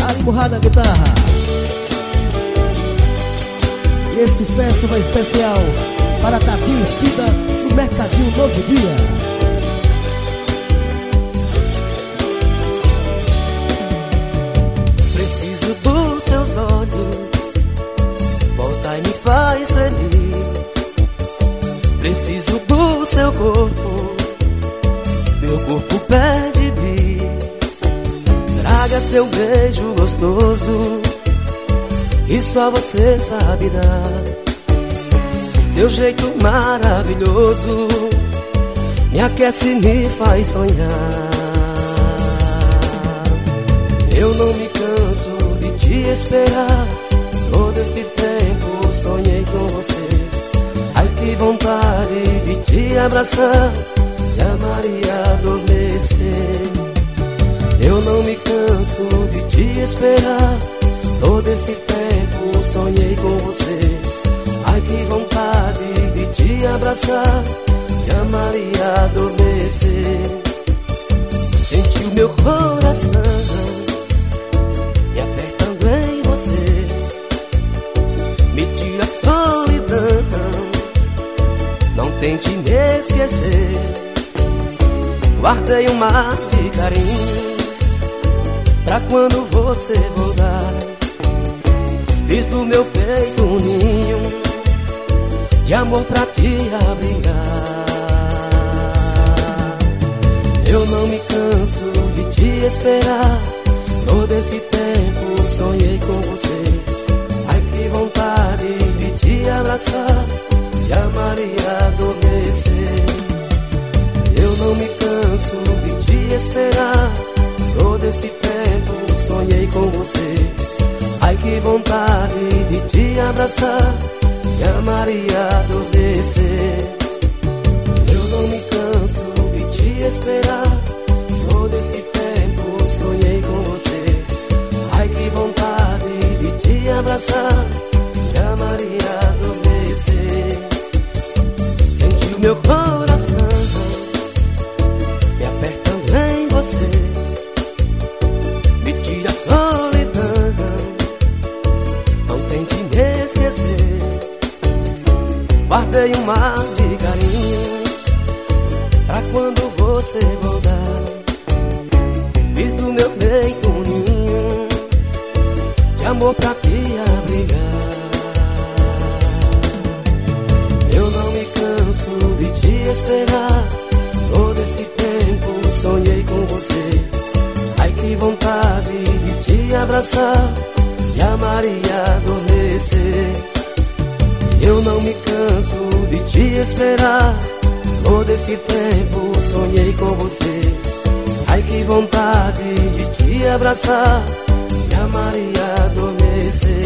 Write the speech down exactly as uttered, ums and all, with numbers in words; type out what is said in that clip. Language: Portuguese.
Ali Murra da guitarra. E esse sucesso vai especial para Tadinho e Cida do Mercadinho Novo Dia. Preciso dos seus olhos, volta e me faz feliz. Preciso do seu corpo, meu corpo pede bis. Traga seu beijo gostoso, e só você sabe dar. Seu jeito maravilhoso me aquece e me faz sonhar. Eu não me canso de te esperar, todo esse tempo sonhei com você. Ai, que vontade de te abraçar, de amar e adormecer. Eu não me canso de te esperar, todo esse tempo sonhei com você. Ai, que vontade de te abraçar, de amar e adormecer. Senti o meu coração me apertando em você. Me tira a solidão, não tente me esquecer. Guardei um mar de carinho pra quando você voltar. Fiz do meu peito um ninho de amor pra te abrigar. Eu não me canso de te esperar, todo esse tempo sonhei com você. Ai, que vontade de te abraçar, de amar e adormecer. Eu não me canso de te esperar, todo esse tempo sonhei com você. Ai, que vontade de te abraçar, de amar e adormecer. Eu não me canso de te esperar, todo esse tempo sonhei com você. Ai, que vontade de te abraçar, de amar e adormecer. Senti o meu coração me apertando em você. Me tira a solidão, não tente me esquecer. Guardei um mar de carinho pra quando você voltar. Fiz do meu peito um ninho de amor pra te abrigar. Eu não me canso de te esperar, todo esse tempo sonhei com você. Ai, que vontade de te abraçar, de amar e adormecer. Eu não me canso de te esperar, todo esse tempo sonhei com você. Ai, que vontade de te abraçar, de amar e adormecer.